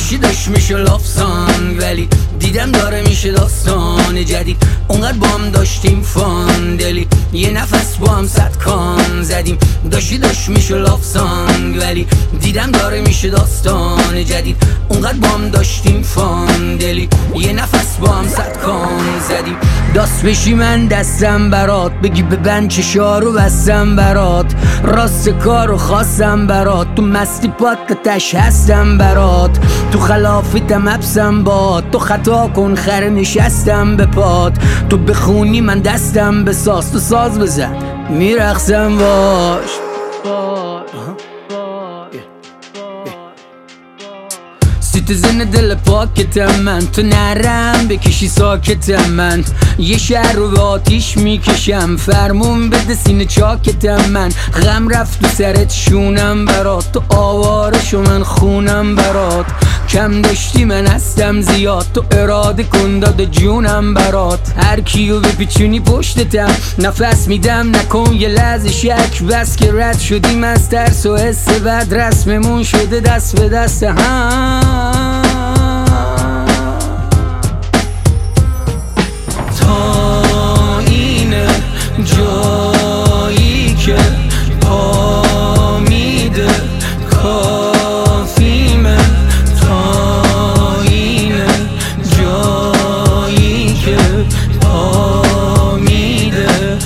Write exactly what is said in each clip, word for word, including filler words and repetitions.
داشتی داشت میشه لافسان، ولی دیدم داره میشه داستان جدید. اونقدر با هم داشتیم فان دلی، یه نفس با هم صد کان زدیم. داشتی داشت میشه لافسان، ولی دیدم داره میشه داستان جدید. اونقدر با هم داشتیم فان دلی، یه نفس با هم صد کان زدیم. داست بشی من دستم برات، بگی ببند چشا رو بستم برات. راست کارو خواستم برات، تو مستی پاتش هستم برات. تو خلافیتم حبسم باد، تو خطا کن خره نشستم به پات. تو بخونی من دستم بساز، تو ساز بزن میرقصم باش. سیتیزن دل پاکتم من، تو نرم بکشی ساکتم من. یه شهر رو به آتیش میکشم، فرمون بده سینه چاکتم من. غم رفت تو سرت شونم برات، تو آوارشو من خونم برات. کم داشتی من هستم زیاد، تو اراده کن داد جونم برات. هر کیو بپیچونی پشتتم، نفس میدم نکن یه لحظه شک. بس که رد شدیم از ترس و حس بد، رسممون شده دست به دست هم. تا اینه جایی که پا میده کافیمه. تا اینه جایی که پا میده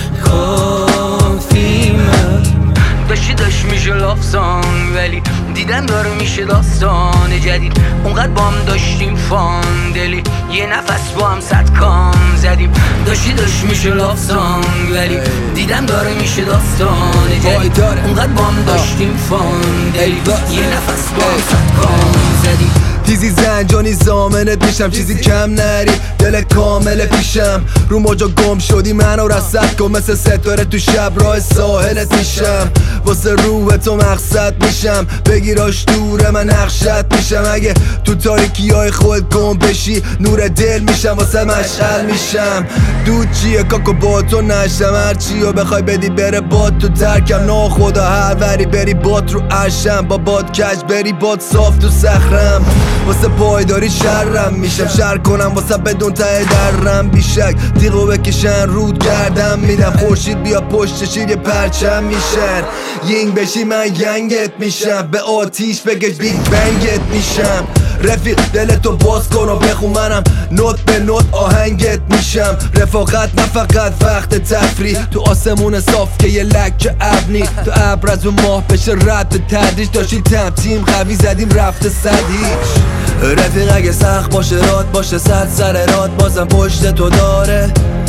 کافیمه. داشتی داشت میشه لافسان، ولی دیدم داره میشه داستان جدید. اونقدر با هم داشتیم فان دلی، یه نفس با هم صد کام زدیم. داشتی داشت میشه لافسان، ولی دیدم داره میشه داستان جدید. اونقدر با هم داشتیم فان دلی، یه نفس با هم صد کام زدیم. تیزی زنجانی زامنت میشم، چیزی کم نری دل کامل پیشم. رو موجا گم شدی منو رصد کن، مثل ستاره تو شب راه ساحلت میشم. واسه روح تو مقصد میشم، بگیراش دوره من نقشت میشم. اگه تو تاریکی های خود گم بشی، نور دل میشم واسه مشعل میشم. دود چیه کاکو با تو نشم، هرچیو بخوای بدی بره باد تو ترکم. نا خدا هر وری بری باد رو عرشم، با باد کج بری باد صاف تو صخرم. واسه پایداری شرم میشم، شر کنم واسه بدون ته درم. بیشک تیغو بکشن رود گردم میدم، خورشید بیا پشت شیر یه پرچم میشن. یینگ بشی من ینگت میشم، به آتیش بگش بیگ بنگت میشم. رفیق دلتو باز کن و بخون، منم نوت به نوت آهنگت میشم. رفاقت نه فقط وقت تفریح، تو آسمون صاف که یه لکه ابنی. تو ابر از اون ماه بشه رد تدریج، داشتیم تیم قوی زدیم رفته صد هیچ. رفیق اگه سخت باشه راد باشه صد سر راد، بازم پشت تو داره.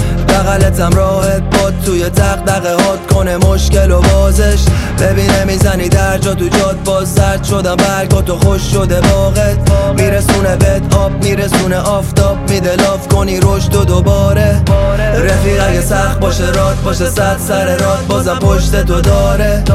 بغلتم راحت باد توی دغدغه هات کنه مشکل و بازش. ببینه میزنی در جا تو جاد، باز زرد شدم برگاتو خوش شده باغت. میرسونه بهت آب میرسونه آفتاب، میده لاف کنی رشد و دوباره. رفیق اگه سخت باشه راد باشه صد سر راد، بازم پشت تو داره.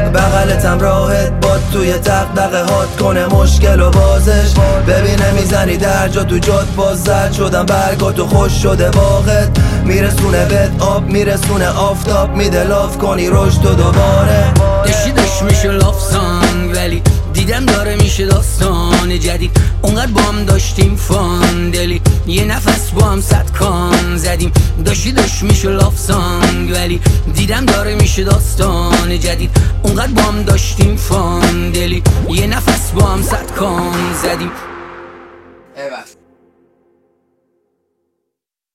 بغلتم راحت باد توی دغدغه هات کنه مشکل و بازش. ببینه میزنی در جا تو جاد، باز زرد شدم برگاتو خوش شده باغت. میرسونه بهت آب میرسونه آفتاب، میده لاف کنی رشد و دوباره. داشتی داشت میشه لافسان، ولی دیدم داره میشه داستان جدید. اونقدر با هم داشتیم فان دلی، یه نفس با هم صد کان زدیم. داشتی داشت میشه لافسان، ولی دیدم داره میشه داستان جدید. اونقدر با هم داشتیم فان دلی، یه نفس با هم صد کان زدیم.